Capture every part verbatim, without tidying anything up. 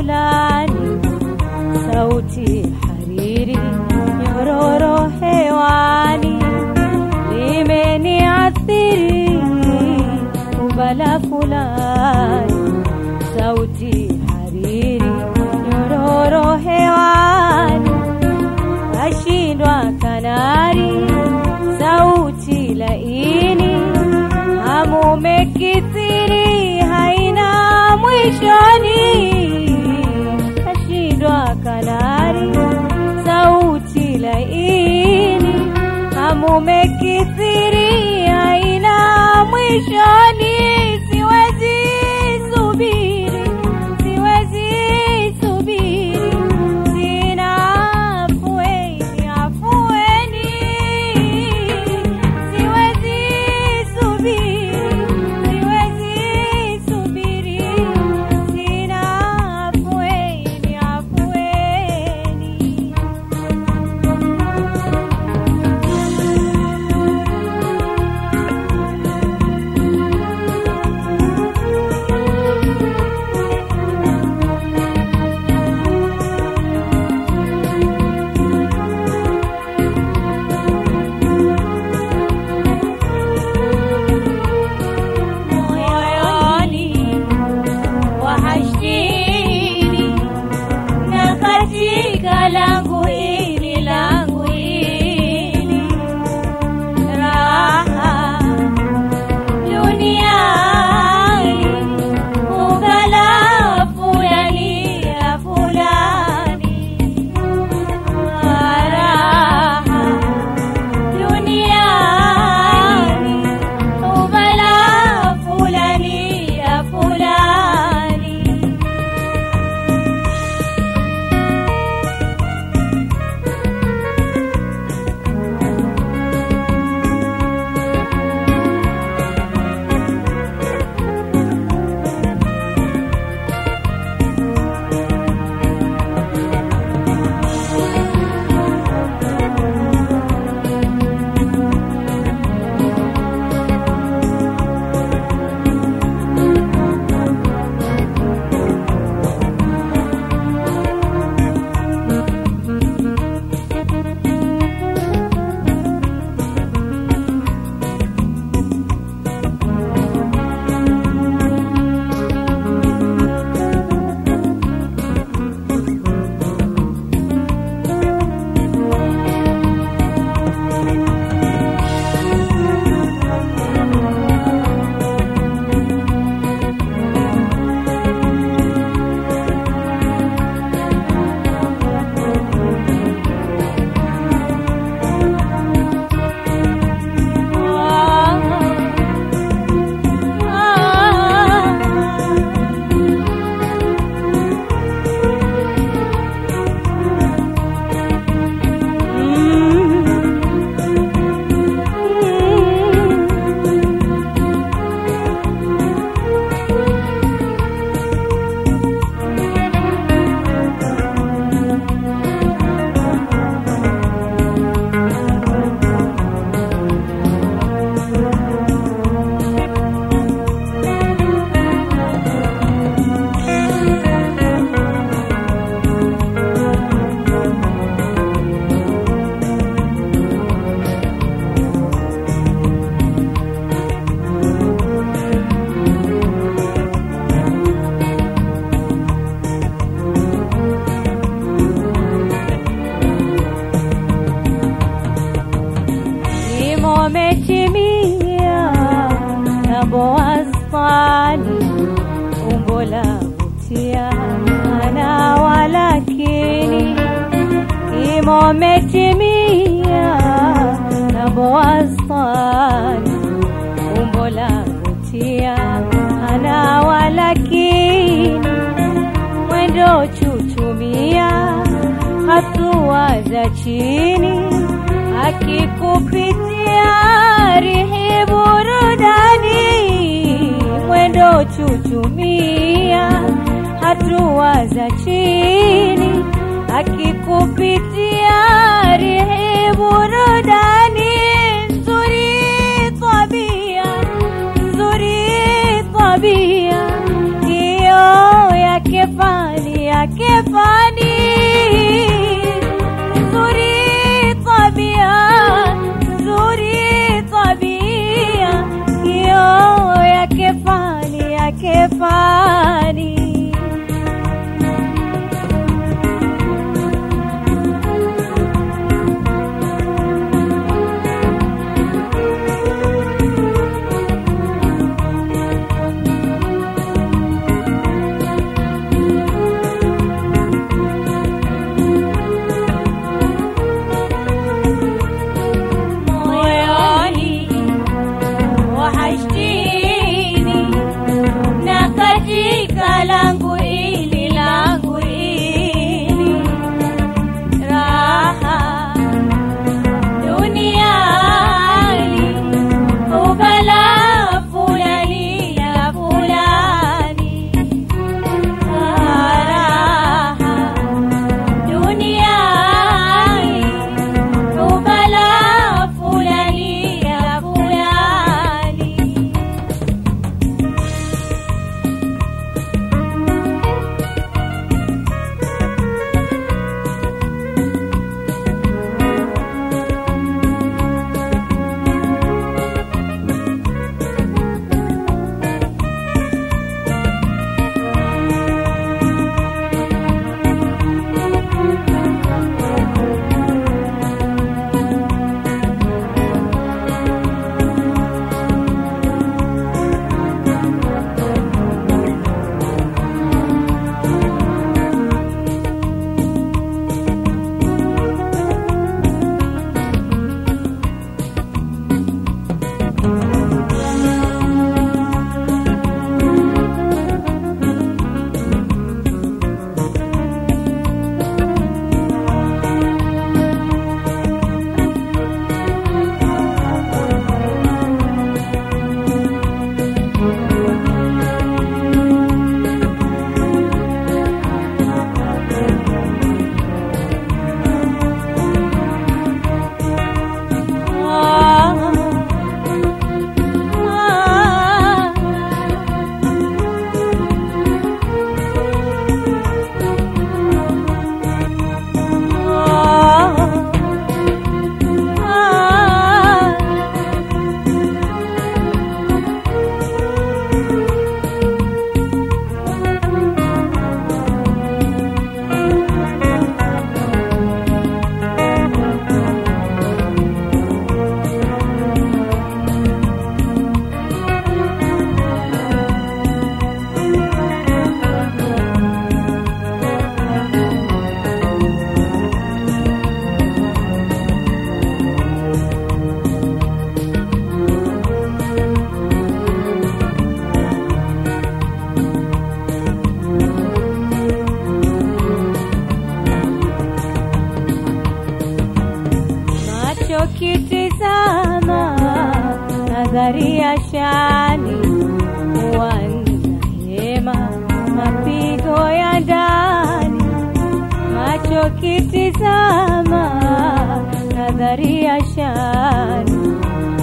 fulani, sauti hariri nyororo hewani, limeniathiri ubala fulani, sauti hariri nyororo hewani, ashindwa kanari sauti laini, hamu mekithiri haina mwishoni, ashindwa kanari sauti laini, hamu mekithiri haina mwishoni, siwezi subiri, siwezi subiri, sina afueni, afueni, siwezi subiri, siwezi subiri, sina afueni, afueni. Moyoni wahashini na katika langu hili, langu hili raha duniani, ugala fulani ya fulani, raha duniani, ugala fulani ya fulani. Umetimia na boasfani, umbo la vutia ana walakini, imo umetimia na boasfani, umbo la vutia ana walakini, mwendo chuchumia hatua za chini, akikupitia rihi burudani, mwendo chuchumia hatua za chini, akikupitia rihi burudani, nzuri tabia, nzuri tabia, hiyo yake fani kefani, nzuri tabia, nzuri tabia, hiyo ya kefani, ya kefani. Langu ili, langu ili, raha duniani, ubala fulani la fulani. Raha duniani, ubala fulani la fulani. Ukitizama nadhari ya shani, wanahema mapigo ya ndani. Macho kitizama nadhari ya shani,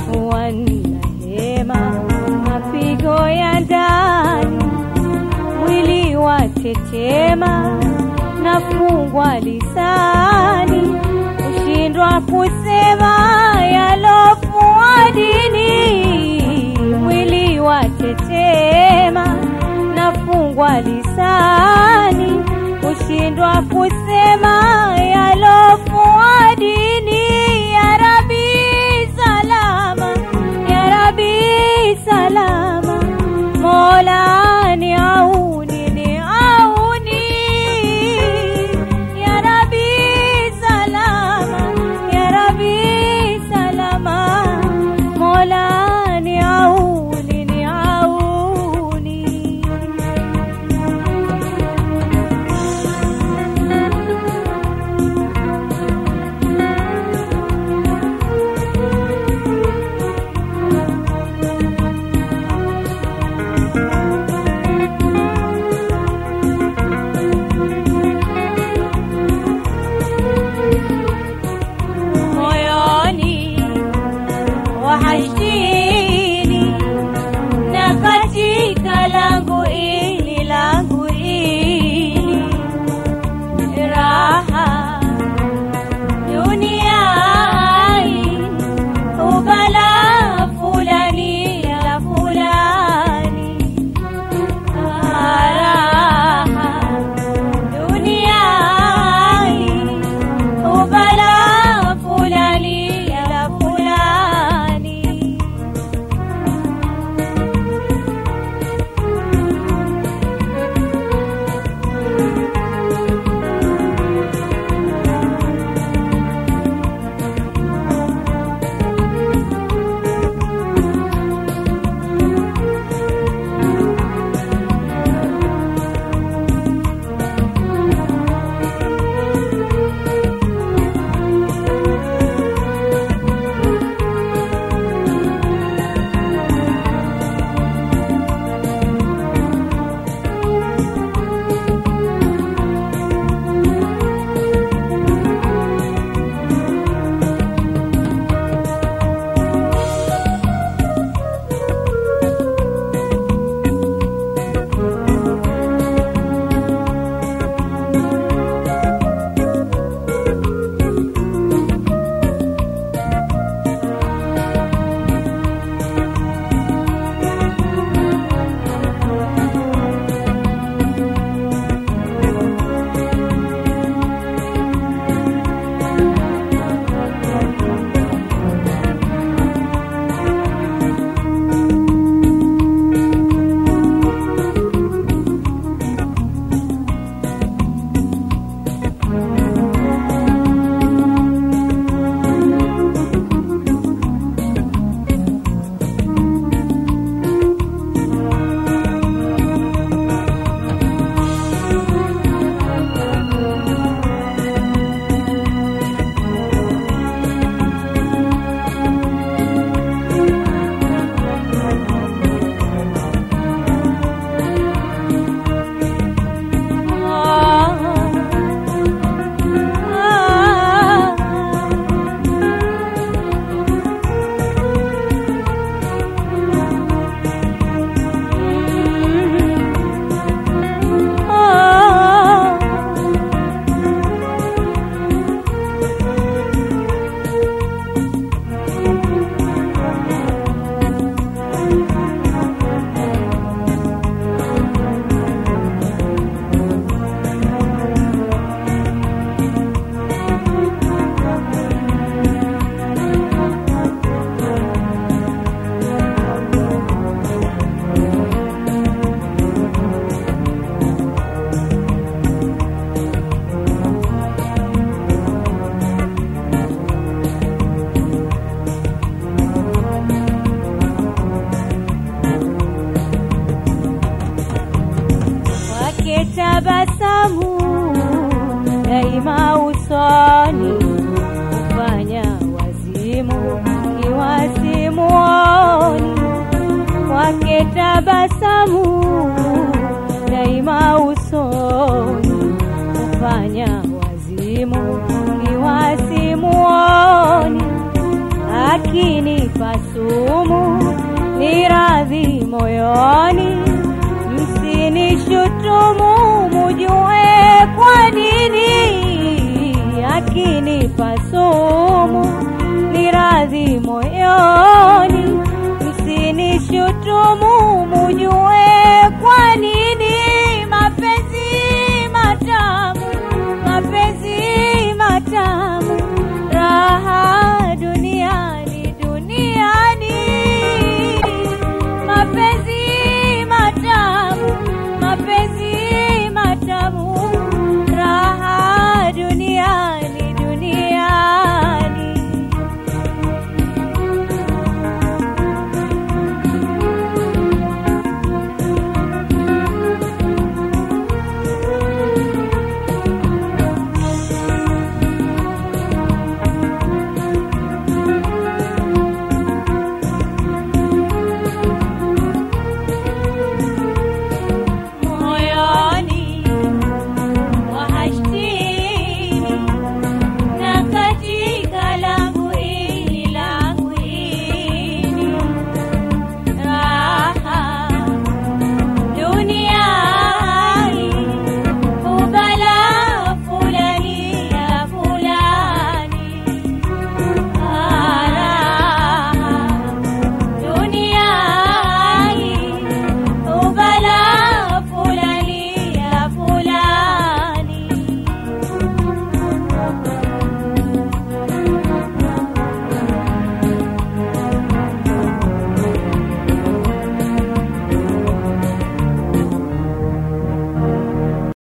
wanahema mapigo ya ndani. Mwili watetema, nafungwa lisani, ushindwa kusema yalofuadini. Mwili watetema, nafungwa lisani, ushindwa kusema yalofuadini. Ya Rabbi salama, ya Rabbi salama, Mola ni auni, ni auni. Ya Rabbi salama, ya Rabbi salama, Mola ni auni, ni auni. tabasamu daima usoni, kufanya wazimu kiwasimuoni. Wake tabasamu daima usoni, kufanya wazimu kiwasimuoni. Akinipa sumu ni radhi moyoni, msinishutumu mujue kwa nini. Akinipa sumu ni radhi moyoni,